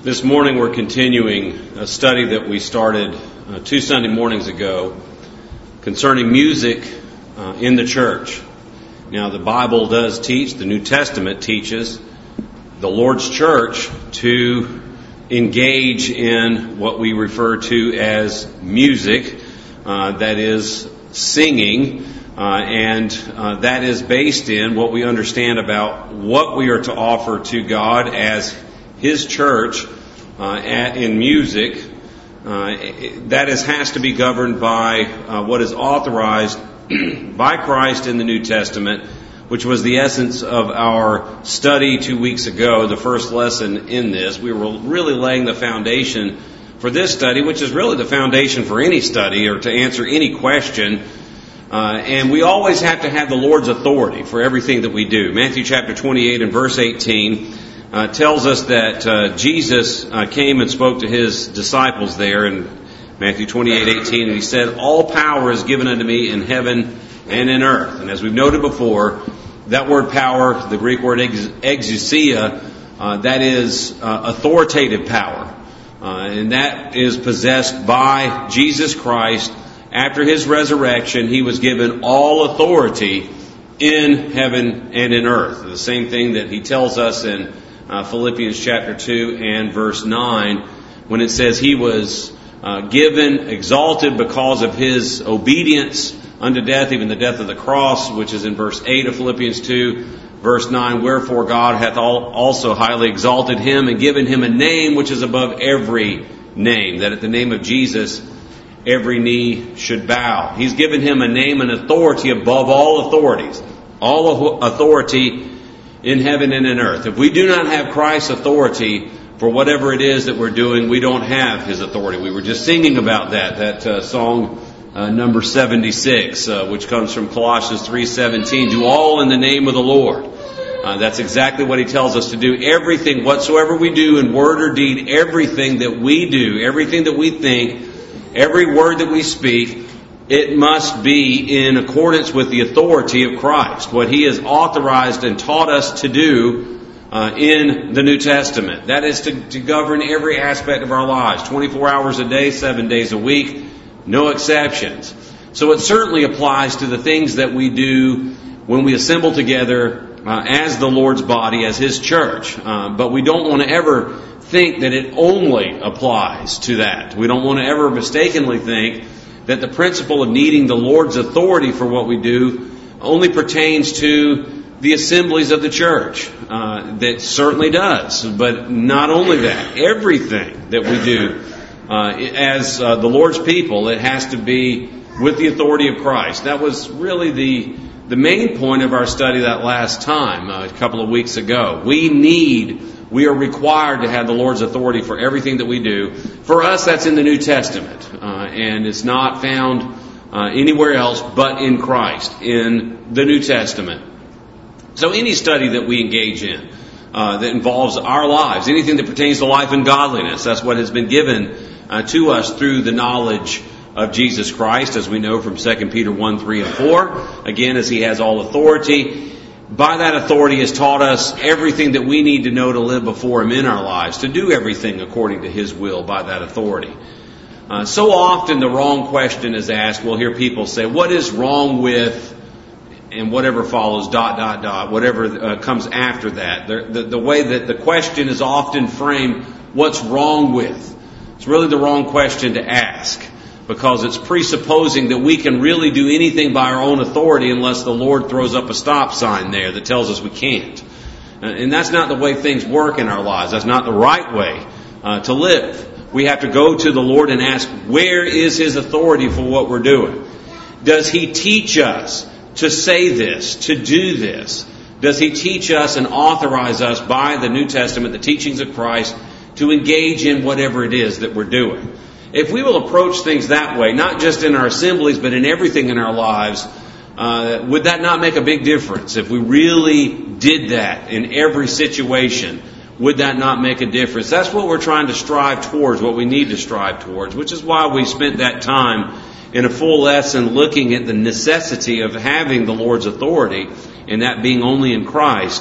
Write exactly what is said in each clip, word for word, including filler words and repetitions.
This morning we're continuing a study that we started uh, two Sunday mornings ago concerning music uh, in the church. Now the Bible does teach, the New Testament teaches the Lord's church to engage in what we refer to as music, uh, that is singing, uh, and uh, that is based in what we understand about what we are to offer to God as His church uh, at, in music. Uh, that is has to be governed by uh, what is authorized by Christ in the New Testament, which was the essence of our study two weeks ago, the first lesson in this. We were really laying the foundation for this study, which is really the foundation for any study or to answer any question. Uh, and we always have to have the Lord's authority for everything that we do. Matthew chapter twenty-eight and verse eighteen uh, tells us that uh, Jesus uh, came and spoke to His disciples there in Matthew twenty-eight eighteen, and He said, "All power is given unto me in heaven and in earth." And as we've noted before, that word power, the Greek word ex- exousia, uh, that is uh, authoritative power. Uh, and that is possessed by Jesus Christ. After His resurrection, He was given all authority in heaven and in earth. The same thing that He tells us in uh, Philippians chapter two and verse nine, when it says He was uh, given, exalted because of His obedience unto death, even the death of the cross, which is in verse eight of Philippians two, verse nine, "Wherefore God hath also highly exalted Him and given Him a name which is above every name, that at the name of Jesus every knee should bow." He's given Him a name and authority above all authorities, all authority in heaven and in earth. If we do not have Christ's authority for whatever it is that we're doing, we don't have His authority. We were just singing about that, that uh, song Uh, number seventy-six, uh, which comes from Colossians three seventeen, "Do all in the name of the Lord." Uh, that's exactly what He tells us to do. Everything whatsoever we do in word or deed, everything that we do, everything that we think, every word that we speak, it must be in accordance with the authority of Christ, what He has authorized and taught us to do uh, in the New Testament. That is to, to govern every aspect of our lives, twenty-four hours a day, seven days a week. No exceptions. So it certainly applies to the things that we do when we assemble together uh, as the Lord's body, as His church. Uh, but we don't want to ever think that it only applies to that. We don't want to ever mistakenly think that the principle of needing the Lord's authority for what we do only pertains to the assemblies of the church. Uh, that certainly does. But not only that, everything that we do Uh, as uh, the Lord's people, it has to be with the authority of Christ. That was really the the main point of our study that last time, uh, a couple of weeks ago. We need, we are required to have the Lord's authority for everything that we do. For us, that's in the New Testament, uh, and it's not found uh, anywhere else but in Christ, in the New Testament. So any study that we engage in uh, that involves our lives, anything that pertains to life and godliness, that's what has been given Uh, to us through the knowledge of Jesus Christ, as we know from Second Peter one, three, and four. Again, as He has all authority. By that authority has taught us everything that we need to know to live before Him in our lives, to do everything according to His will by that authority. Uh, so often the wrong question is asked. We'll hear people say, "What is wrong with," and whatever follows, dot, dot, dot, whatever uh, comes after that. The, the, the way that the question is often framed, what's wrong with? It's really the wrong question to ask, because it's presupposing that we can really do anything by our own authority unless the Lord throws up a stop sign there that tells us we can't. And that's not the way things work in our lives. That's not the right way uh, to live. We have to go to the Lord and ask, where is His authority for what we're doing? Does He teach us to say this, to do this? Does He teach us and authorize us by the New Testament, the teachings of Christ, to engage in whatever it is that we're doing? If we will approach things that way, not just in our assemblies, but in everything in our lives, uh, would that not make a big difference? If we really did that in every situation, would that not make a difference? That's what we're trying to strive towards, what we need to strive towards, which is why we spent that time in a full lesson looking at the necessity of having the Lord's authority, and that being only in Christ,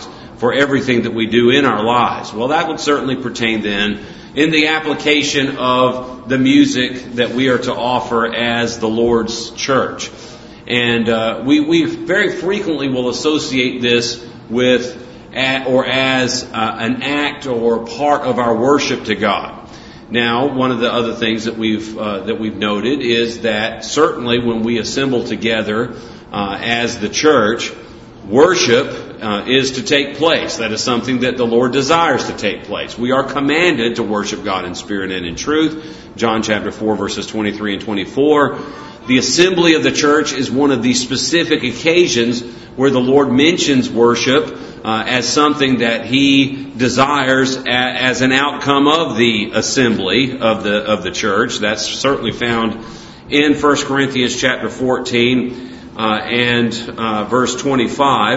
for everything that we do in our lives. Well, that would certainly pertain then in the application of the music that we are to offer as the Lord's church. And uh, we, we very frequently will associate this with at, or as uh, an act or part of our worship to God. Now, one of the other things that we've uh, that we've noted is that certainly when we assemble together uh, as the church, worship uh, is to take place. That is something that the Lord desires to take place. We are commanded to worship God in spirit and in truth. John chapter four, verses twenty-three and twenty-four. The assembly of the church is one of the specific occasions where the Lord mentions worship uh, as something that He desires a, as an outcome of the assembly of the of the church. That's certainly found in First Corinthians chapter fourteen uh, and uh, verse twenty-five.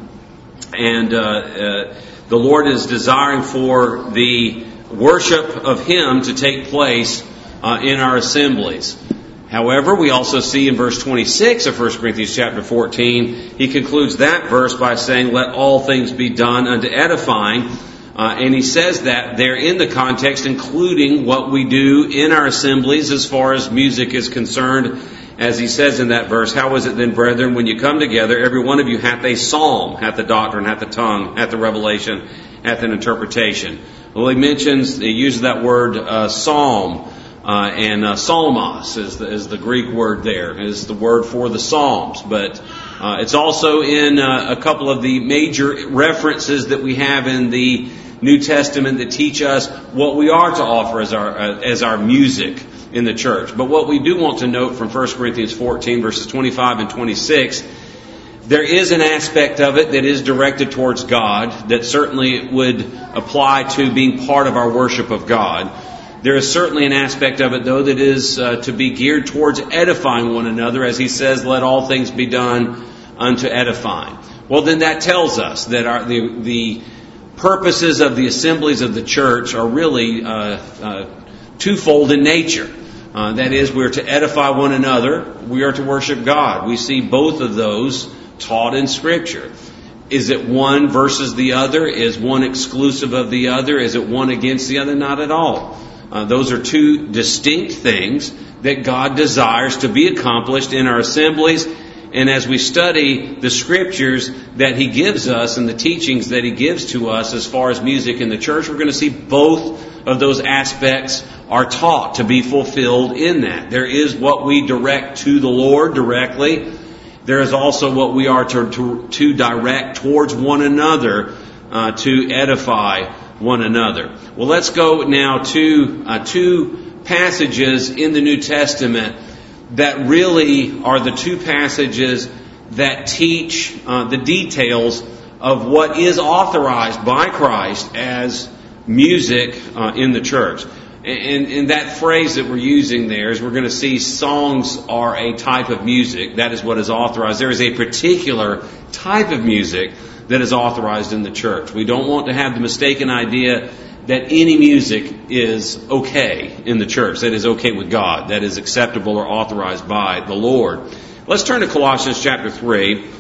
And uh, uh, the Lord is desiring for the worship of Him to take place uh, in our assemblies. However, we also see in verse twenty-six of First Corinthians chapter fourteen, he concludes that verse by saying, "Let all things be done unto edifying." Uh, and he says that there in the context, including what we do in our assemblies as far as music is concerned. As he says in that verse, "How is it then, brethren, when you come together, every one of you hath a psalm, hath a doctrine, hath a tongue, hath a revelation, hath an interpretation." Well, he mentions, he uses that word uh, psalm. Uh, and uh, psalmos is the, is the Greek word there, is the word for the Psalms. But uh, it's also in uh, a couple of the major references that we have in the New Testament that teach us what we are to offer as our uh, as our music in the church. But what we do want to note from First Corinthians fourteen, verses twenty-five and twenty-six, there is an aspect of it that is directed towards God that certainly would apply to being part of our worship of God. There is certainly an aspect of it, though, that is uh, to be geared towards edifying one another. As he says, "Let all things be done unto edifying." Well, then that tells us that our, the, the purposes of the assemblies of the church are really uh, uh, twofold in nature. Uh, that is, we're to edify one another. We are to worship God. We see both of those taught in Scripture. Is it one versus the other? Is one exclusive of the other? Is it one against the other? Not at all. Uh, those are two distinct things that God desires to be accomplished in our assemblies. And as we study the Scriptures that He gives us and the teachings that He gives to us as far as music in the church, we're going to see both of those aspects are taught to be fulfilled in that. There is what we direct to the Lord directly. There is also what we are to, to, to direct towards one another uh, to edify one another. Well, let's go now to uh, two passages in the New Testament that really are the two passages that teach uh, the details of what is authorized by Christ as music uh, in the church. And, and that phrase that we're using there is we're going to see songs are a type of music. That is what is authorized. There is a particular type of music that is authorized in the church. We don't want to have the mistaken idea that any music is okay in the church, that is okay with God, that is acceptable or authorized by the Lord. Let's turn to Colossians chapter three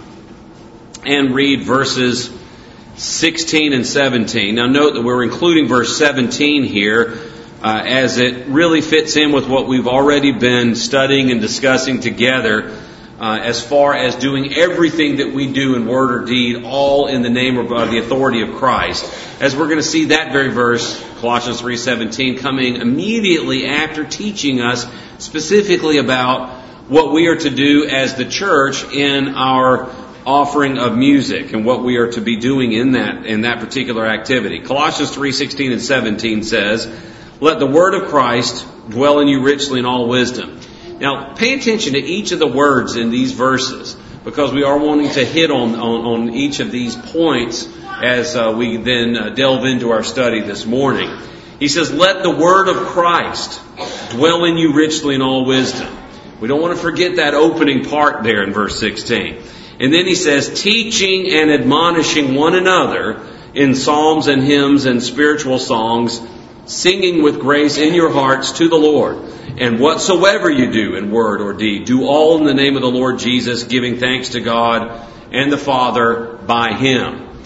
and read verses sixteen and seventeen. Now note that we're including verse seventeen here uh, as it really fits in with what we've already been studying and discussing together uh, as far as doing everything that we do in word or deed, all in the name of uh, the authority of Christ. As we're going to see that very verse, Colossians three seventeen, coming immediately after teaching us specifically about what we are to do as the church in our offering of music and what we are to be doing in that in that particular activity. Colossians three sixteen and seventeen says, "Let the word of Christ dwell in you richly in all wisdom." Now, pay attention to each of the words in these verses, because we are wanting to hit on, on, on each of these points as uh, we then uh, delve into our study this morning. He says, "Let the word of Christ dwell in you richly in all wisdom." We don't want to forget that opening part there in verse sixteen. And then he says, "Teaching and admonishing one another in psalms and hymns and spiritual songs, singing with grace in your hearts to the Lord. And whatsoever you do in word or deed, do all in the name of the Lord Jesus, giving thanks to God and the Father by Him."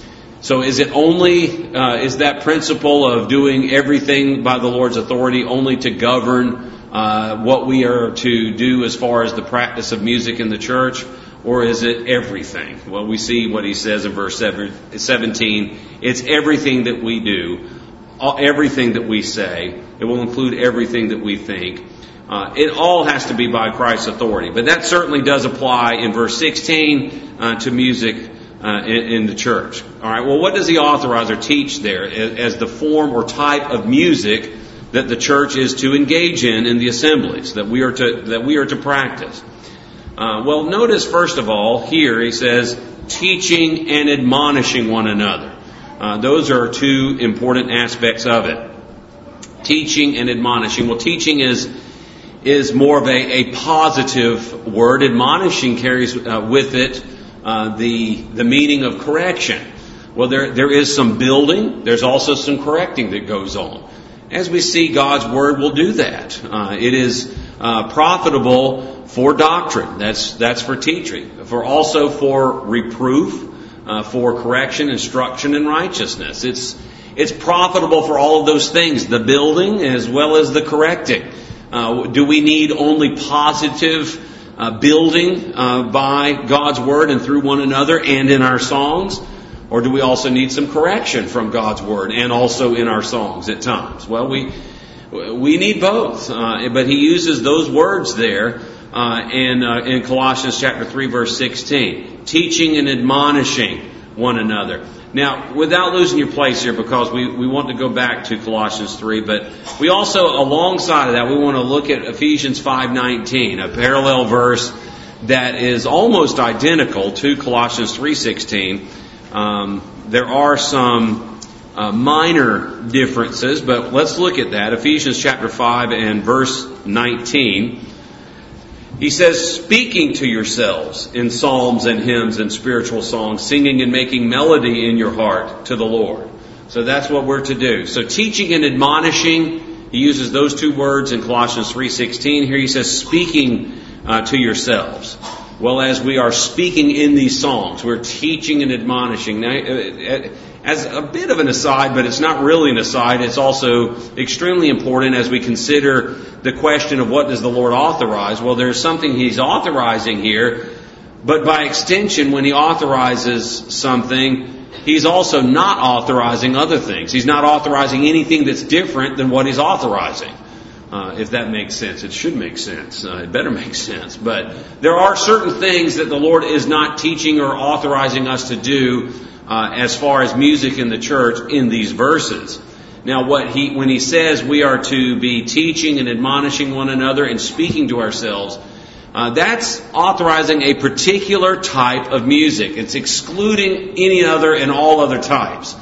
So is it only, uh, is that principle of doing everything by the Lord's authority only to govern uh, what we are to do as far as the practice of music in the church? Or is it everything? Well, we see what he says in verse seventeen. It's everything that we do, everything that we say. It will include everything that we think. Uh, it all has to be by Christ's authority. But that certainly does apply in verse sixteen uh, to music uh, in, in the church. All right. Well, what does he authorize or teach there as, as the form or type of music that the church is to engage in in the assemblies that we are to that we are to practice? Uh, well, notice first of all here he says teaching and admonishing one another. Uh, those are two important aspects of it. Teaching and admonishing. Well, teaching is is more of a, a positive word. Admonishing carries uh, with it uh, the the meaning of correction. Well, there there is some building. There's also some correcting that goes on. As we see, God's Word will do that. Uh, it is uh, profitable for doctrine. That's that's for teaching. For also for reproof, uh, for correction, instruction, and righteousness. It's it's profitable for all of those things, the building as well as the correcting. Uh, do we need only positive uh, building uh, by God's Word and through one another and in our songs? Or do we also need some correction from God's Word and also in our songs at times? Well, we we need both. Uh, but he uses those words there uh, in, uh, in Colossians chapter three, verse sixteen. Teaching and admonishing one another. Now, without losing your place here, because we, we want to go back to Colossians three, but we also, alongside of that, we want to look at Ephesians five nineteen, a parallel verse that is almost identical to Colossians three sixteen. Um, there are some uh, minor differences, but let's look at that. Ephesians chapter five and verse nineteen. He says, speaking to yourselves in psalms and hymns and spiritual songs, singing and making melody in your heart to the Lord. So that's what we're to do. So teaching and admonishing, he uses those two words in Colossians three sixteen. Here he says, speaking uh, to yourselves. Well, as we are speaking in these songs, we're teaching and admonishing. Now, as a bit of an aside, but it's not really an aside, it's also extremely important as we consider the question of what does the Lord authorize. Well, there's something He's authorizing here, but by extension, when He authorizes something, He's also not authorizing other things. He's not authorizing anything that's different than what He's authorizing. Uh, if that makes sense. It should make sense. Uh, it better make sense. But there are certain things that the Lord is not teaching or authorizing us to do uh, as far as music in the church in these verses. Now, what he when he says we are to be teaching and admonishing one another and speaking to ourselves, uh, that's authorizing a particular type of music. It's excluding any other and all other types.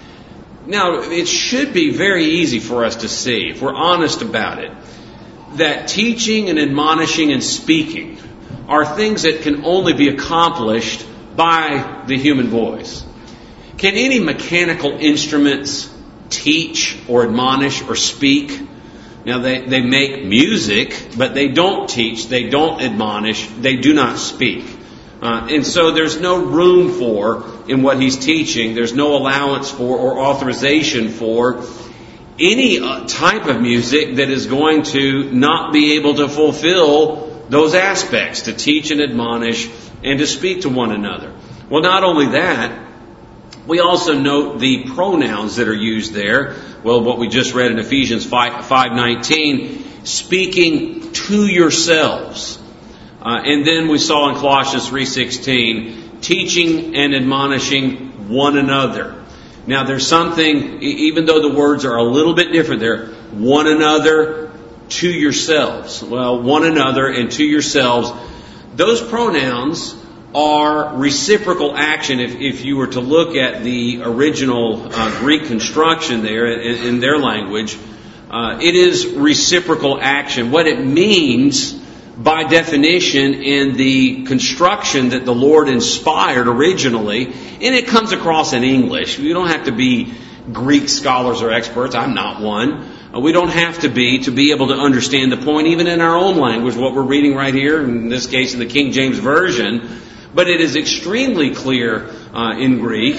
Now, it should be very easy for us to see, if we're honest about it, that teaching and admonishing and speaking are things that can only be accomplished by the human voice. Can any mechanical instruments teach or admonish or speak? Now, they, they make music, but they don't teach, they don't admonish, they do not speak. Uh, and so there's no room for, in what he's teaching, there's no allowance for or authorization for any uh, type of music that is going to not be able to fulfill those aspects, to teach and admonish and to speak to one another. Well, not only that, we also note the pronouns that are used there. Well, what we just read in Ephesians five nineteen, speaking to yourselves. Uh, and then we saw in Colossians three sixteen, teaching and admonishing one another. Now there's something, even though the words are a little bit different there, one another, to yourselves. Well, one another and to yourselves, those pronouns are reciprocal action. If, if you were to look at the original uh, Greek construction there in, in their language, uh, it is reciprocal action. What it means by definition in the construction that the Lord inspired originally, and it comes across in English. You don't have to be Greek scholars or experts. I'm not one. We don't have to be to be able to understand the point, even in our own language, what we're reading right here, in this case in the King James Version. But it is extremely clear uh, in Greek. Uh,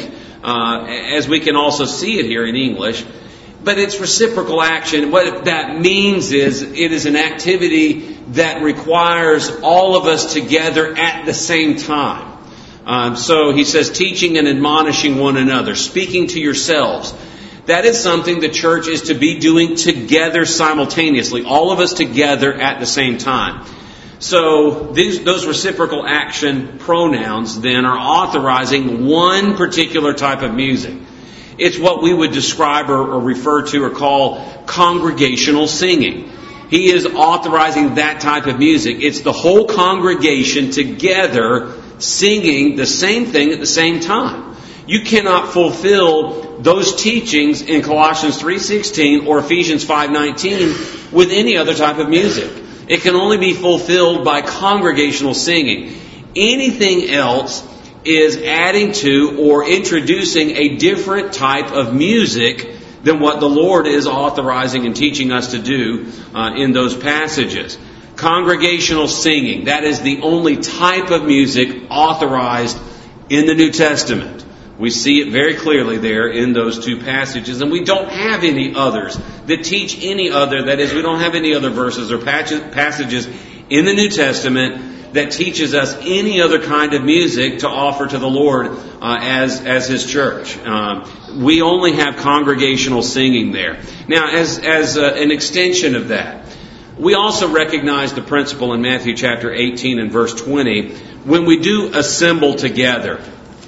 uh, as we can also see it here in English. But it's reciprocal action. What that means is it is an activity that requires all of us together at the same time. Um, so he says, teaching and admonishing one another, speaking to yourselves. That is something the church is to be doing together simultaneously, all of us together at the same time. So these, those reciprocal action pronouns then are authorizing one particular type of music. It's what we would describe or, or refer to or call congregational singing. He is authorizing that type of music. It's the whole congregation together singing the same thing at the same time. You cannot fulfill those teachings in Colossians three sixteen or Ephesians five nineteen with any other type of music. It can only be fulfilled by congregational singing. Anything else is adding to or introducing a different type of music than what the Lord is authorizing and teaching us to do uh, in those passages. Congregational singing, that is the only type of music authorized in the New Testament. We see it very clearly there in those two passages, and we don't have any others that teach any other. That is, we don't have any other verses or passages in the New Testament that teaches us any other kind of music to offer to the Lord uh, as as His church. Um, we only have congregational singing there. Now, as as uh, an extension of that, we also recognize the principle in Matthew chapter eighteen and verse twenty when we do assemble together.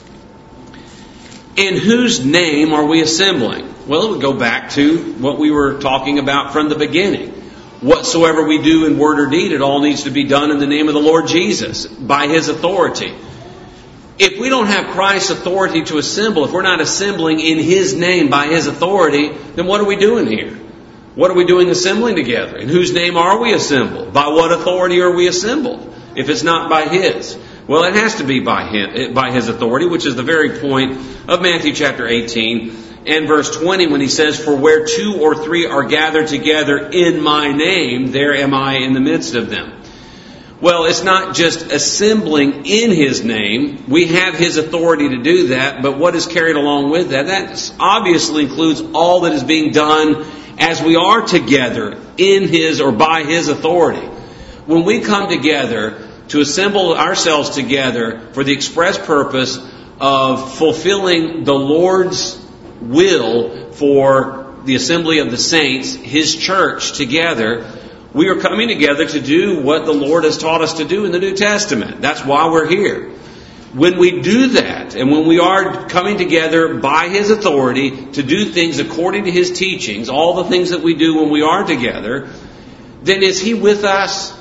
In whose name are we assembling? Well, it would go back to what we were talking about from the beginning. Whatsoever we do in word or deed, it all needs to be done in the name of the Lord Jesus, by His authority. If we don't have Christ's authority to assemble, if we're not assembling in His name by His authority, then what are we doing here? What are we doing assembling together? In whose name are we assembled? By what authority are we assembled? If it's not by His. Well, it has to be by Him, by His authority, which is the very point of Matthew chapter eighteen and verse twenty when He says, for where two or three are gathered together in my name, there am I in the midst of them. Well, it's not just assembling in His name. We have His authority to do that, but what is carried along with that? That obviously includes all that is being done as we are together in His or by His authority. When we come together to assemble ourselves together for the express purpose of fulfilling the Lord's will for the assembly of the saints, His church together, we are coming together to do what the Lord has taught us to do in the New Testament. That's why we're here. When we do that, and when we are coming together by His authority to do things according to His teachings, all the things that we do when we are together, then is He with us?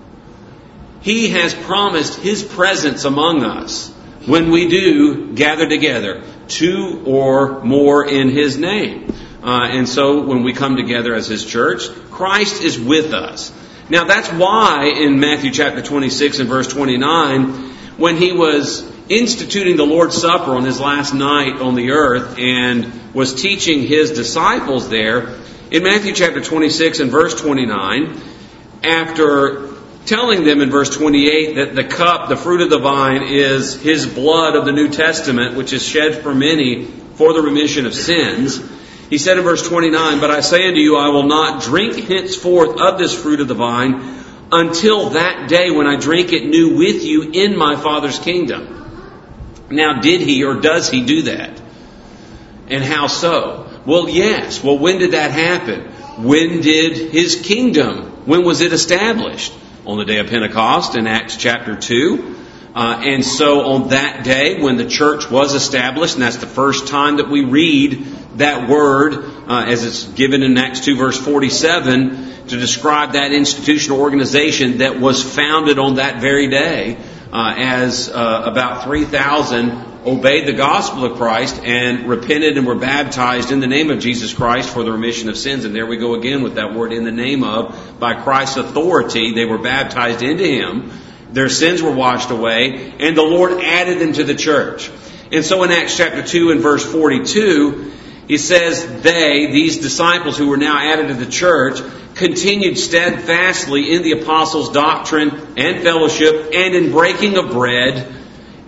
He has promised His presence among us when we do gather together, two or more in His name. Uh, and so when we come together as His church, Christ is with us. Now that's why in Matthew chapter twenty-six and verse twenty-nine, when He was instituting the Lord's Supper on His last night on the earth and was teaching His disciples there, in Matthew chapter twenty-six and verse twenty-nine, after telling them in verse twenty-eight that the cup, the fruit of the vine, is His blood of the New Testament, which is shed for many for the remission of sins. He said in verse twenty-nine, but I say unto you, I will not drink henceforth of this fruit of the vine until that day when I drink it new with you in my Father's kingdom. Now, did He or does He do that? And how so? Well, yes. Well, when did that happen? When did His kingdom, when was it established? On the day of Pentecost in Acts chapter two. Uh, and so on that day when the church was established, and that's the first time that we read that word uh, as it's given in Acts two verse forty-seven to describe that institutional organization that was founded on that very day uh, as uh, about three thousand obeyed the gospel of Christ and repented and were baptized in the name of Jesus Christ for the remission of sins. And there we go again with that word, in the name of. By Christ's authority, they were baptized into Him. Their sins were washed away, and the Lord added them to the church. And so in Acts chapter two and verse forty-two, He says, they, these disciples who were now added to the church, continued steadfastly in the apostles' doctrine and fellowship and in breaking of bread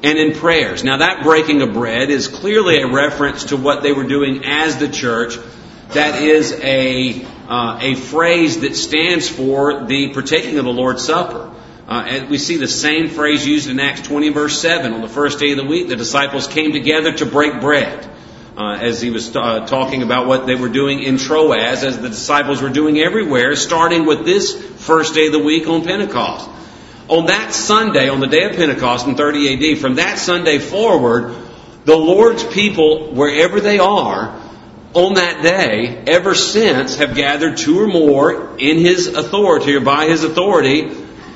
and in prayers. Now that breaking of bread is clearly a reference to what they were doing as the church. That is a uh, a phrase that stands for the partaking of the Lord's Supper. Uh, and we see the same phrase used in Acts twenty, verse seven. On the first day of the week, the disciples came together to break bread. Uh, as he was uh, talking about what they were doing in Troas, as the disciples were doing everywhere, starting with this first day of the week on Pentecost. On that Sunday, on the day of Pentecost in thirty A D, from that Sunday forward, the Lord's people, wherever they are, on that day, ever since, have gathered two or more in His authority or by His authority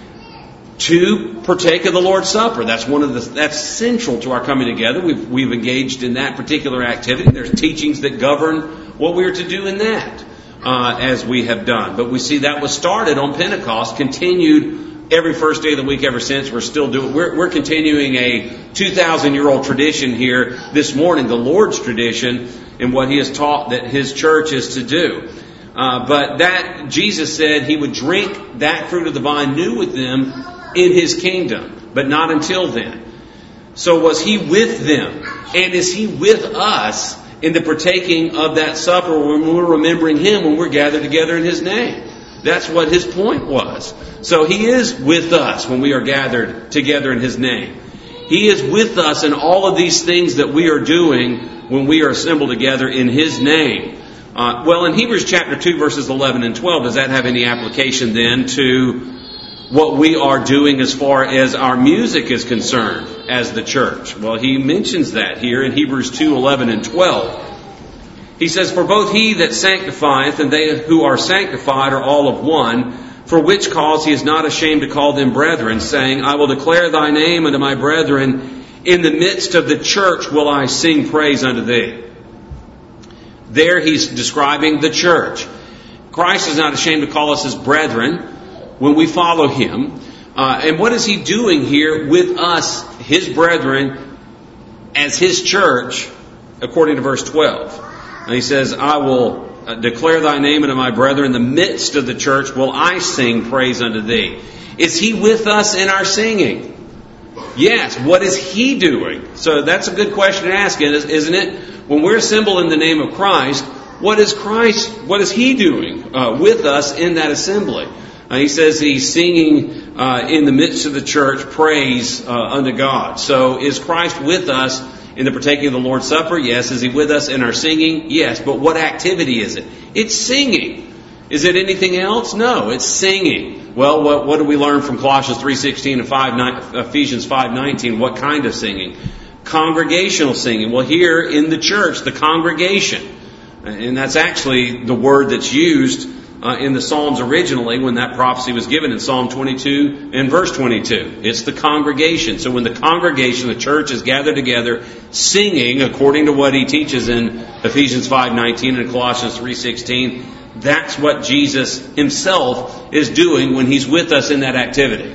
to partake of the Lord's Supper. That's one of the that's central to our coming together. We've we've engaged in that particular activity. There's teachings that govern what we are to do in that, uh, as we have done. But we see that was started on Pentecost, continued every first day of the week ever since. We're still doing. We're we're continuing a two thousand year old tradition here this morning, the Lord's tradition, and what He has taught that His church is to do. Uh, but that Jesus said He would drink that fruit of the vine new with them in His kingdom, but not until then. So was He with them? And is He with us in the partaking of that supper when we're remembering Him, when we're gathered together in His name? That's what His point was. So He is with us when we are gathered together in His name. He is with us in all of these things that we are doing when we are assembled together in His name. Uh, well, in Hebrews chapter two, verses eleven and twelve, does that have any application then to what we are doing as far as our music is concerned as the church? Well, he mentions that here in Hebrews two, eleven and twelve. He says, "For both He that sanctifieth and they who are sanctified are all of one, for which cause He is not ashamed to call them brethren, saying, I will declare Thy name unto my brethren. In the midst of the church will I sing praise unto Thee." There he's describing the church. Christ is not ashamed to call us His brethren when we follow Him. Uh, and what is He doing here with us, His brethren, as His church, according to verse twelve? And He says, I will declare Thy name unto my brethren. In the midst of the church will I sing praise unto Thee. Is He with us in our singing? Yes. What is He doing? So that's a good question to ask, isn't it? When we're assembled in the name of Christ, what is Christ, what is He doing uh, with us in that assembly? Uh, he says He's singing uh, in the midst of the church praise uh, unto God. So is Christ with us in the partaking of the Lord's Supper? Yes. Is He with us in our singing? Yes. But what activity is it? It's singing. Is it anything else? No, it's singing. Well, what, what do we learn from Colossians three sixteen and five, Ephesians five nineteen? What kind of singing? Congregational singing. Well, here in the church, the congregation. And that's actually the word that's used uh, in the Psalms originally when that prophecy was given in Psalm twenty-two and verse twenty-two. It's the congregation. So when the congregation, the church, is gathered together singing according to what He teaches in Ephesians five nineteen and Colossians three sixteen, that's what Jesus Himself is doing when He's with us in that activity.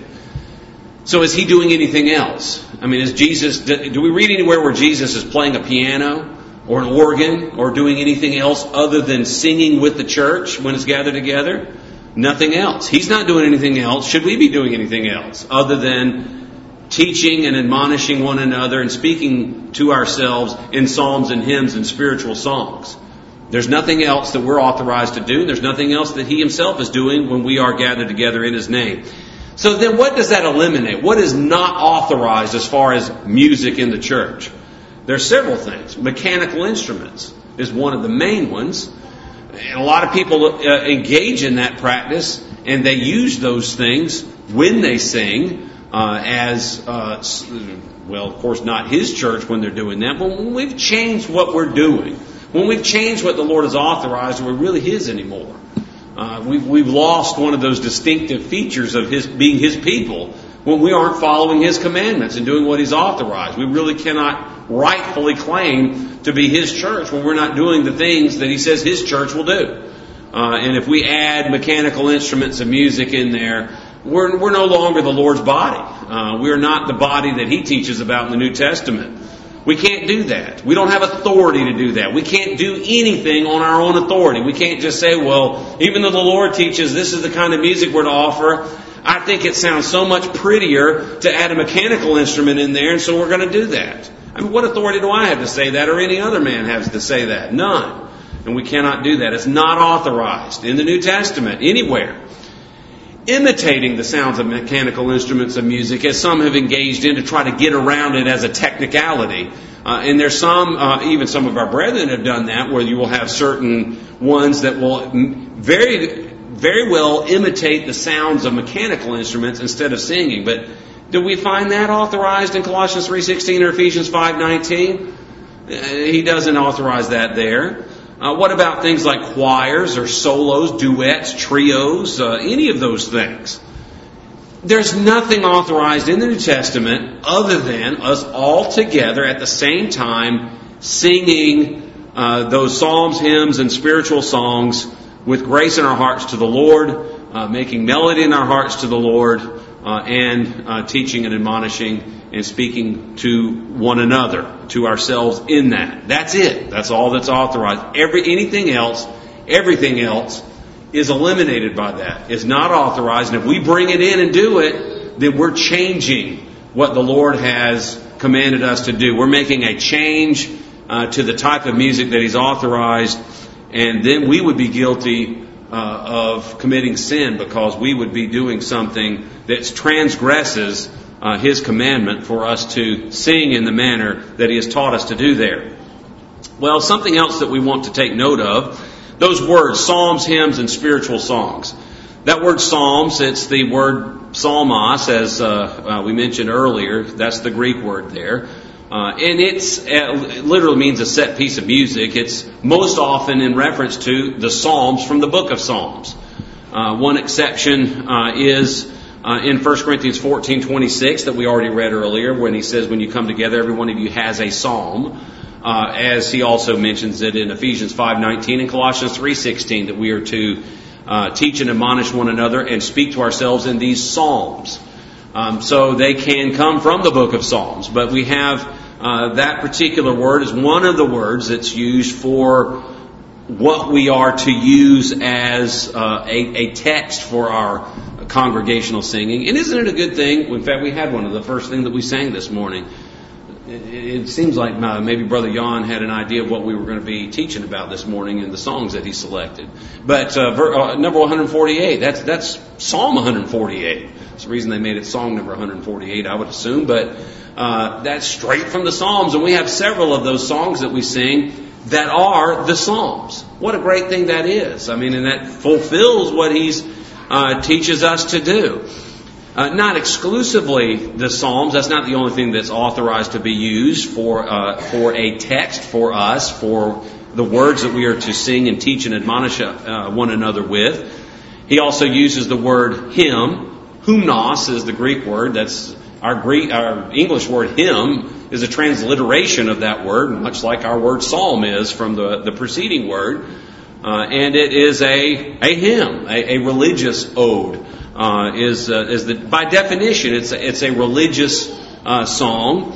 So is He doing anything else? I mean, is Jesus, do we read anywhere where Jesus is playing a piano or an organ or doing anything else other than singing with the church when it's gathered together? Nothing else. He's not doing anything else. Should we be doing anything else other than teaching and admonishing one another and speaking to ourselves in psalms and hymns and spiritual songs? There's nothing else that we're authorized to do. There's nothing else that He Himself is doing when we are gathered together in His name. So then what does that eliminate? What is not authorized as far as music in the church? There are several things. Mechanical instruments is one of the main ones. And a lot of people uh, engage in that practice, and they use those things when they sing uh, as, uh, well, of course, not His church when they're doing that. But when we've changed what we're doing, when we've changed what the Lord has authorized, we're really His anymore. Uh, we've, we've lost one of those distinctive features of His being His people when we aren't following His commandments and doing what He's authorized. We really cannot rightfully claim to be His church when we're not doing the things that He says His church will do. Uh, and if we add mechanical instruments and music in there, we're, we're no longer the Lord's body. Uh, we're not the body that He teaches about in the New Testament. We can't do that. We don't have authority to do that. We can't do anything on our own authority. We can't just say, well, even though the Lord teaches this is the kind of music we're to offer, I think it sounds so much prettier to add a mechanical instrument in there, and so we're going to do that. I mean, what authority do I have to say that, or any other man has to say that? None. And we cannot do that. It's not authorized in the New Testament anywhere. Imitating the sounds of mechanical instruments of music, as some have engaged in to try to get around it as a technicality. Uh, and there's some, uh, even some of our brethren have done that, where you will have certain ones that will very, very well imitate the sounds of mechanical instruments instead of singing. But do we find that authorized in Colossians three sixteen or Ephesians five nineteen? Uh, he doesn't authorize that there. Uh, what about things like choirs or solos, duets, trios, uh, any of those things? There's nothing authorized in the New Testament other than us all together at the same time singing uh, those psalms, hymns, and spiritual songs with grace in our hearts to the Lord, uh, making melody in our hearts to the Lord, uh, and uh, teaching and admonishing and speaking to one another, to ourselves in that. That's it. That's all that's authorized. Every anything else, everything else is eliminated by that. It's not authorized. And if we bring it in and do it, then we're changing what the Lord has commanded us to do. We're making a change uh, to the type of music that He's authorized, and then we would be guilty uh, of committing sin, because we would be doing something that transgresses Uh, His commandment for us to sing in the manner that He has taught us to do there. Well, something else that we want to take note of, those words, psalms, hymns, and spiritual songs. That word psalms, it's the word psalmos, as uh, uh, we mentioned earlier. That's the Greek word there. Uh, and it's, uh, it literally means a set piece of music. It's most often in reference to the Psalms from the book of Psalms. Uh, one exception uh, is Uh, in First Corinthians fourteen twenty-six that we already read earlier, when he says, when you come together, every one of you has a psalm, uh, as he also mentions it in Ephesians five nineteen and Colossians three sixteen, that we are to uh, teach and admonish one another and speak to ourselves in these psalms. Um, so they can come from the book of Psalms, but we have uh, that particular word is one of the words that's used for what we are to use as uh, a, a text for our congregational singing. And isn't it a good thing? In fact, we had one of the first things that we sang this morning. It, it seems like uh, maybe Brother Jan had an idea of what we were going to be teaching about this morning in the songs that he selected. But uh, ver, uh, number one forty-eight, that's that's Psalm one forty-eight. That's the reason they made it song number one forty-eight, I would assume. But uh, that's straight from the Psalms. And we have several of those songs that we sing that are the Psalms. What a great thing that is. I mean, and that fulfills what He's Uh, teaches us to do. Uh, not exclusively the Psalms. That's not the only thing that's authorized to be used for uh, for a text for us, for the words that we are to sing and teach and admonish uh, one another with. He also uses the word hymn. Hymnos is the Greek word. That's our Greek, our English word hymn is a transliteration of that word, much like our word psalm is from the, the preceding word. Uh, and it is a, a hymn, a, a religious ode. Uh, is uh, is the by definition it's a, it's a religious uh, song.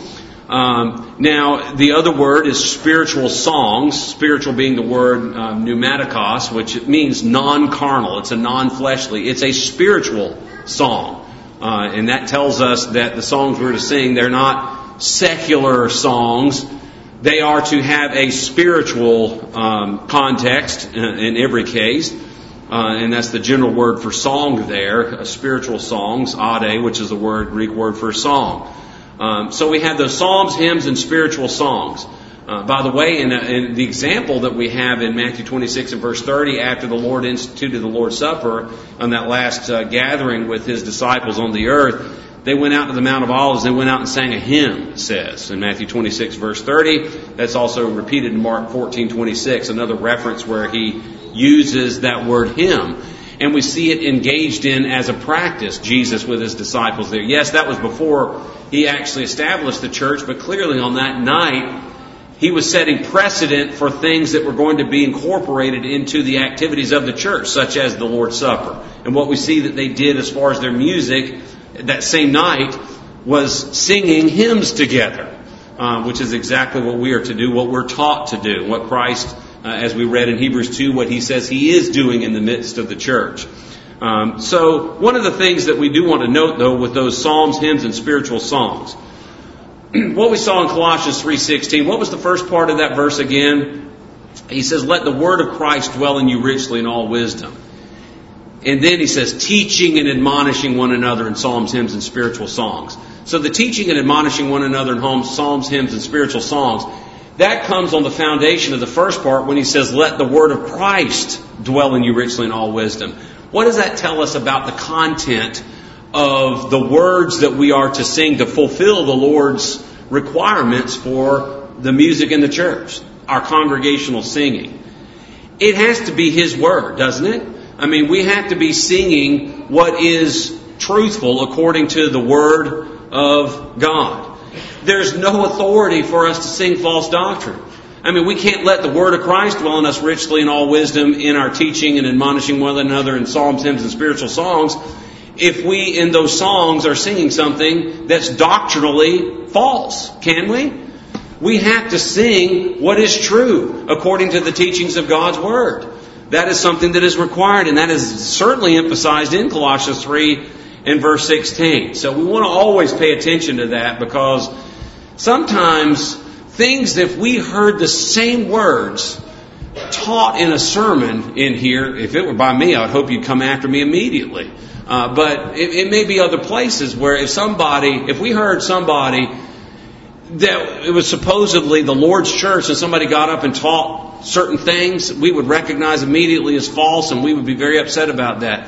Um, now the other word is spiritual songs. Spiritual being the word uh, pneumatikos, which means non-carnal. It's a non-fleshly. It's a spiritual song, uh, and that tells us that the songs we're to sing, they're not secular songs. They are to have a spiritual um, context in every case. Uh, and that's the general word for song there, uh, spiritual songs, ade, which is the word Greek word for song. Um, so we have those psalms, hymns, and spiritual songs. Uh, by the way, in, in the example that we have in Matthew twenty-six and verse thirty, after the Lord instituted the Lord's Supper on that last uh, gathering with His disciples on the earth, they went out to the Mount of Olives and went out and sang a hymn, it says, in Matthew twenty-six, verse thirty. That's also repeated in Mark fourteen twenty-six, another reference where He uses that word hymn. And we see it engaged in as a practice, Jesus with His disciples there. Yes, that was before He actually established the church, but clearly on that night, He was setting precedent for things that were going to be incorporated into the activities of the church, such as the Lord's Supper. And what we see that they did as far as their music that same night was singing hymns together, uh, which is exactly what we are to do, what we're taught to do, what Christ, uh, as we read in Hebrews two, what He says He is doing in the midst of the church. Um, so one of the things that we do want to note, though, with those psalms, hymns, and spiritual songs, what we saw in Colossians three sixteen, what was the first part of that verse again? He says, let the word of Christ dwell in you richly in all wisdom. And then he says, teaching and admonishing one another in psalms, hymns, and spiritual songs. So the teaching and admonishing one another in psalms, hymns, and spiritual songs, that comes on the foundation of the first part when he says, let the word of Christ dwell in you richly in all wisdom. What does that tell us about the content of the words that we are to sing to fulfill the Lord's requirements for the music in the church, our congregational singing? It has to be His word, doesn't it? I mean, we have to be singing what is truthful according to the word of God. There's no authority for us to sing false doctrine. I mean, we can't let the word of Christ dwell in us richly in all wisdom in our teaching and admonishing one another in psalms, hymns, and spiritual songs if we in those songs are singing something that's doctrinally false. Can we? We have to sing what is true according to the teachings of God's word. That is something that is required, and that is certainly emphasized in Colossians three and verse sixteen. So we want to always pay attention to that, because sometimes things, if we heard the same words taught in a sermon in here, if it were by me, I would hope you'd come after me immediately. Uh, but it, it may be other places where if somebody, if we heard somebody that it was supposedly the Lord's church and somebody got up and taught certain things, we would recognize immediately as false, and we would be very upset about that.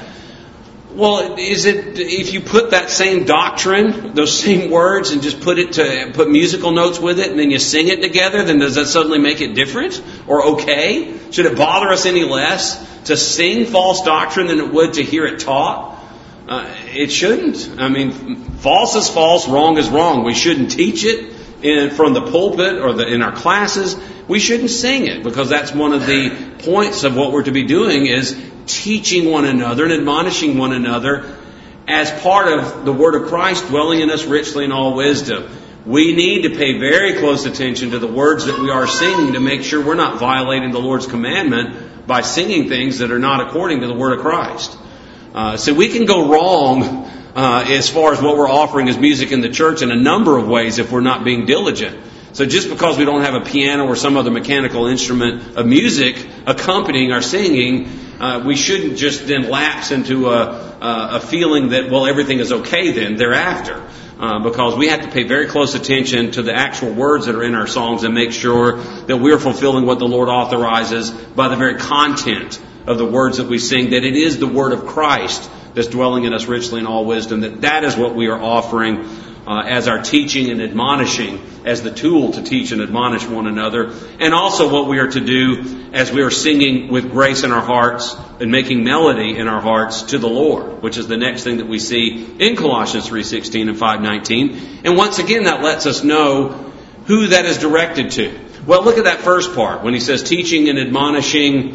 Well, is it, if you put that same doctrine, those same words, and just put it to put musical notes with it, and then you sing it together, then does that suddenly make it different or okay? Should it bother us any less to sing false doctrine than it would to hear it taught? Uh, it shouldn't. I mean, false is false, wrong is wrong. We shouldn't teach it in, from the pulpit or the, in our classes. We shouldn't sing it, because that's one of the points of what we're to be doing, is teaching one another and admonishing one another as part of the word of Christ dwelling in us richly in all wisdom. We need to pay very close attention to the words that we are singing to make sure we're not violating the Lord's commandment by singing things that are not according to the word of Christ. Uh, so we can go wrong uh, as far as what we're offering as music in the church in a number of ways if we're not being diligent. So just because we don't have a piano or some other mechanical instrument of music accompanying our singing, uh, we shouldn't just then lapse into a, a feeling that, well, everything is okay then thereafter. Uh, because we have to pay very close attention to the actual words that are in our songs and make sure that we're fulfilling what the Lord authorizes by the very content of the words that we sing, that it is the word of Christ that's dwelling in us richly in all wisdom, that that is what we are offering uh, as our teaching and admonishing, as the tool to teach and admonish one another, and also what we are to do as we are singing with grace in our hearts and making melody in our hearts to the Lord, which is the next thing that we see in Colossians three sixteen and five nineteen. And once again, that lets us know who that is directed to. Well, look at that first part when he says teaching and admonishing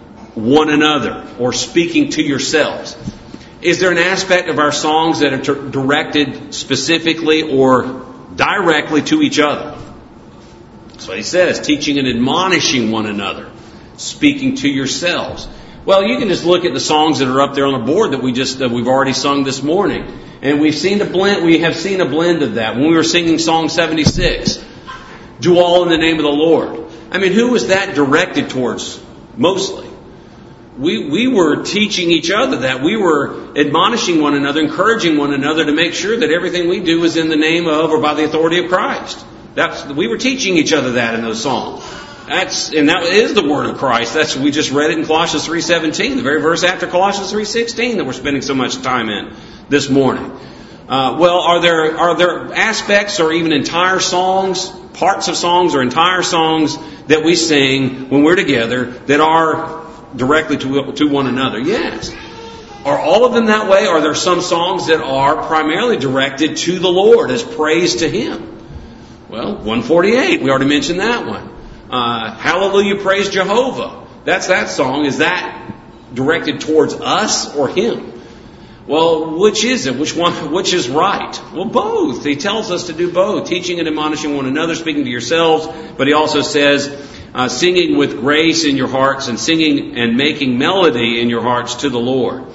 one another, or speaking to yourselves. Is there an aspect of our songs that are t- directed specifically or directly to each other? That's what he says, teaching and admonishing one another, speaking to yourselves. Well, you can just look at the songs that are up there on the board that we just that we've already sung this morning, and we've seen a blend. We have seen a blend of that when we were singing Song seventy-six. Do all in the name of the Lord. I mean, who was that directed towards mostly? We we were teaching each other that. We were admonishing one another, encouraging one another to make sure that everything we do is in the name of or by the authority of Christ. That's we were teaching each other that in those songs. That's and that is the word of Christ. That's we just read it in Colossians three seventeen, the very verse after Colossians three sixteen that we're spending so much time in this morning. Uh, well, are there are there aspects or even entire songs, parts of songs or entire songs that we sing when we're together that are directly to, to one another? Yes. Are all of them that way? Are there some songs that are primarily directed to the Lord as praise to Him? Well, one forty-eight, we already mentioned that one. Uh, Hallelujah, praise Jehovah. That's that song. Is that directed towards us or Him? Well, which is it? Which one? Which is right? Well, both. He tells us to do both. Teaching and admonishing one another, speaking to yourselves. But he also says, Uh, singing with grace in your hearts and singing and making melody in your hearts to the Lord.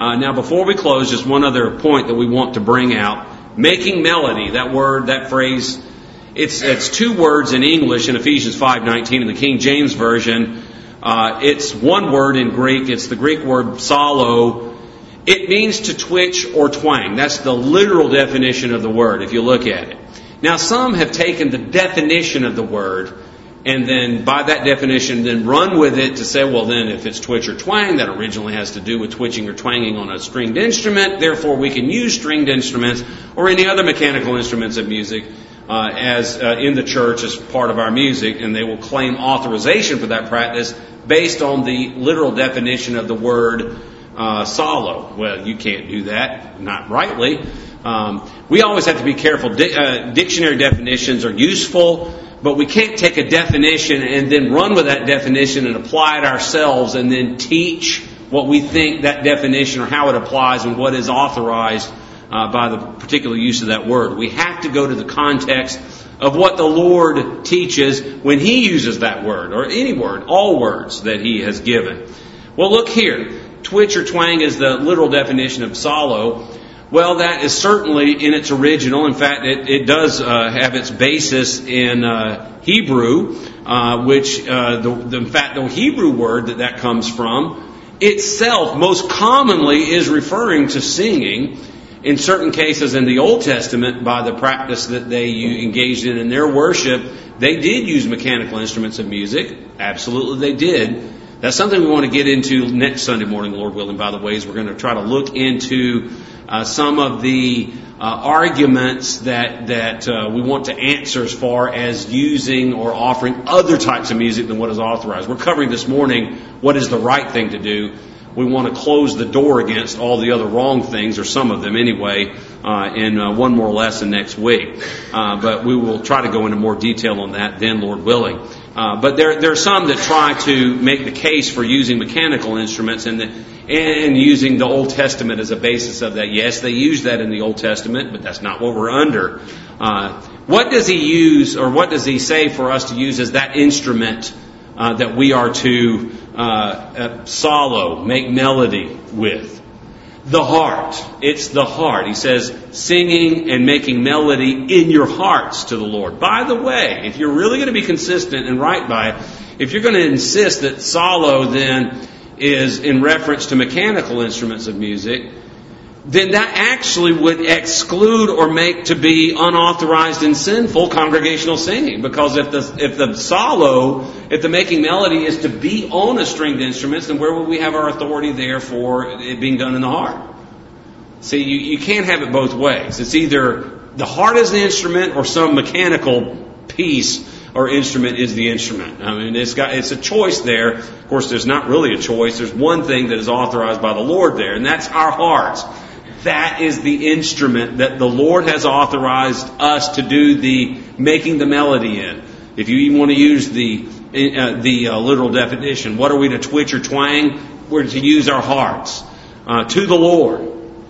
Uh, now, before we close, just one other point that we want to bring out. Making melody, that word, that phrase, it's it's two words in English in Ephesians five nineteen in the King James Version. Uh, it's one word in Greek. It's the Greek word psalo. It means to twitch or twang. That's the literal definition of the word, if you look at it. Now, some have taken the definition of the word and then by that definition then run with it to say, well, then if it's twitch or twang, that originally has to do with twitching or twanging on a stringed instrument. Therefore, we can use stringed instruments or any other mechanical instruments of music uh, as uh, in the church as part of our music, and they will claim authorization for that practice based on the literal definition of the word uh, psalo. Well, you can't do that, not rightly. Um, we always have to be careful. Di- uh, dictionary definitions are useful, but we can't take a definition and then run with that definition and apply it ourselves and then teach what we think that definition or how it applies and what is authorized uh, by the particular use of that word. We have to go to the context of what the Lord teaches when He uses that word, or any word, all words that He has given. Well, look here. Twitch or twang is the literal definition of psalo. Well, that is certainly in its original. In fact, it, it does uh, have its basis in uh, Hebrew, uh, which, uh, the, the, in fact, the Hebrew word that that comes from itself most commonly is referring to singing. In certain cases in the Old Testament, by the practice that they engaged in in their worship, they did use mechanical instruments of music. Absolutely they did. That's something we want to get into next Sunday morning, Lord willing, by the way, is we're going to try to look into uh, some of the uh, arguments that that uh, we want to answer as far as using or offering other types of music than what is authorized. We're covering this morning what is the right thing to do. We want to close the door against all the other wrong things, or some of them anyway, uh, in uh, one more lesson next week. Uh, but we will try to go into more detail on that then, Lord willing. Uh, but there, there are some that try to make the case for using mechanical instruments and, the, and using the Old Testament as a basis of that. Yes, they use that in the Old Testament, but that's not what we're under. Uh, what does he use, or what does he say for us to use as that instrument uh, that we are to uh, uh, psalo, make melody with? The heart. It's the heart. He says, singing and making melody in your hearts to the Lord. By the way, if you're really going to be consistent and right by it, if you're going to insist that psalo then is in reference to mechanical instruments of music, then that actually would exclude or make to be unauthorized and sinful congregational singing. Because if the if the psalo, if the making melody is to be on a stringed instrument, then where would we have our authority there for it being done in the heart? See, you, you can't have it both ways. It's either the heart is the instrument or some mechanical piece or instrument is the instrument. I mean, it's got it's a choice there. Of course, there's not really a choice. There's one thing that is authorized by the Lord there, and that's our hearts. That is the instrument that the Lord has authorized us to do the making the melody in. If you even want to use the uh, the uh, literal definition, what are we to twitch or twang? We're to use our hearts uh, to the Lord,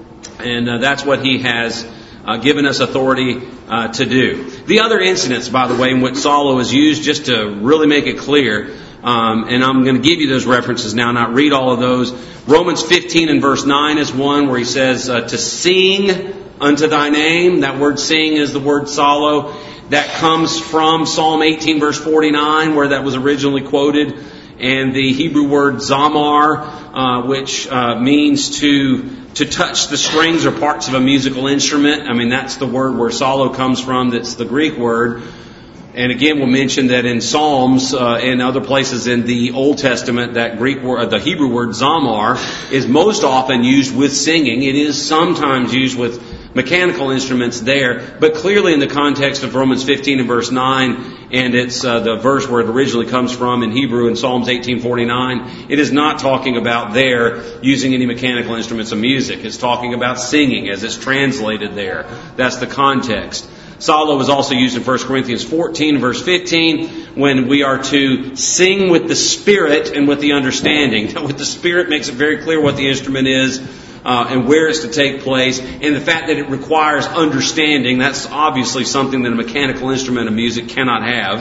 and uh, that's what He has uh, given us authority uh, to do. The other incidents, by the way, in which psalo is used, just to really make it clear. Um, and I'm going to give you those references now, not read all of those. Romans fifteen and verse nine is one where he says uh, to sing unto thy name. That word sing is the word psalo. That comes from Psalm eighteen verse forty-nine, where that was originally quoted. And the Hebrew word zamar, uh, which uh, means to to touch the strings or parts of a musical instrument. I mean, that's the word where psalo comes from. That's the Greek word. And again, we'll mention that in Psalms uh, and other places in the Old Testament, that Greek word, the Hebrew word zamar, is most often used with singing. It is sometimes used with mechanical instruments there, but clearly in the context of Romans fifteen and verse nine, and it's uh, the verse where it originally comes from in Hebrew in Psalms eighteen forty-nine, it is not talking about there using any mechanical instruments of music. It's talking about singing as it's translated there. That's the context. Psalo is also used in First Corinthians fourteen, verse fifteen, when we are to sing with the Spirit and with the understanding. With the Spirit makes it very clear what the instrument is uh, and where it's to take place. And the fact that it requires understanding, that's obviously something that a mechanical instrument of music cannot have.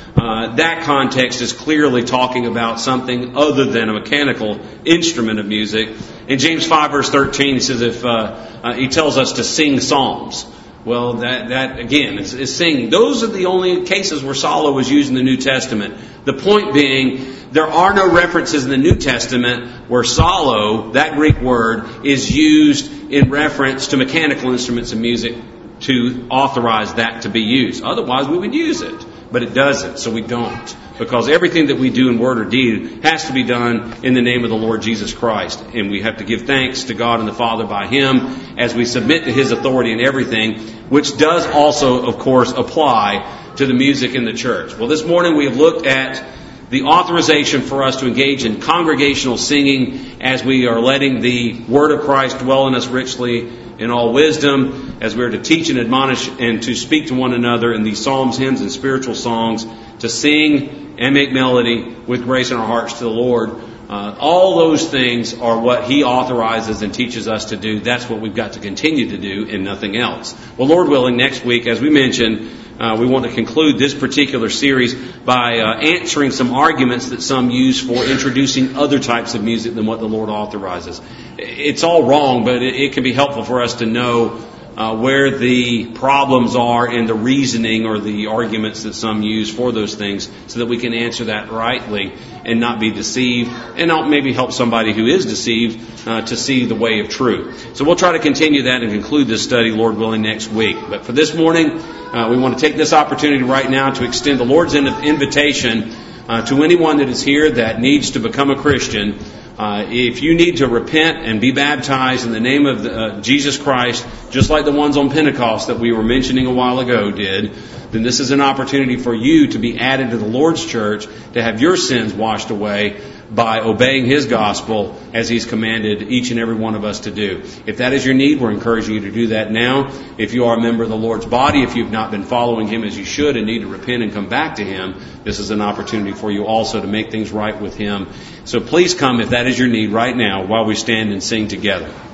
uh, that context is clearly talking about something other than a mechanical instrument of music. In James five verse thirteen, he says if uh, uh, he tells us to sing psalms. Well, that, that again, is, is singing. Those are the only cases where solo is used in the New Testament. The point being, there are no references in the New Testament where solo, that Greek word, is used in reference to mechanical instruments of music to authorize that to be used. Otherwise, we would use it. But it doesn't, so we don't. Because everything that we do in word or deed has to be done in the name of the Lord Jesus Christ. And we have to give thanks to God and the Father by Him as we submit to His authority in everything, which does also, of course, apply to the music in the church. Well, this morning we have looked at the authorization for us to engage in congregational singing as we are letting the Word of Christ dwell in us richly in all wisdom, as we are to teach and admonish and to speak to one another in these psalms, hymns, and spiritual songs, to sing and make melody with grace in our hearts to the Lord. Uh, all those things are what He authorizes and teaches us to do. That's what we've got to continue to do and nothing else. Well, Lord willing, next week, as we mentioned, uh, we want to conclude this particular series by uh, answering some arguments that some use for introducing other types of music than what the Lord authorizes. It's all wrong, but it, it can be helpful for us to know Uh, where the problems are in the reasoning or the arguments that some use for those things, so that we can answer that rightly and not be deceived, and not maybe help somebody who is deceived uh, to see the way of truth. So we'll try to continue that and conclude this study, Lord willing, next week. But for this morning, uh, we want to take this opportunity right now to extend the Lord's invitation uh, to anyone that is here that needs to become a Christian. Uh, if you need to repent and be baptized in the name of the, uh, Jesus Christ, just like the ones on Pentecost that we were mentioning a while ago did, then this is an opportunity for you to be added to the Lord's church, to have your sins washed away by obeying His gospel as He's commanded each and every one of us to do. If that is your need, we're encouraging you to do that now. If you are a member of the Lord's body, if you've not been following Him as you should and need to repent and come back to Him, this is an opportunity for you also to make things right with Him. So please come if that is your need right now while we stand and sing together.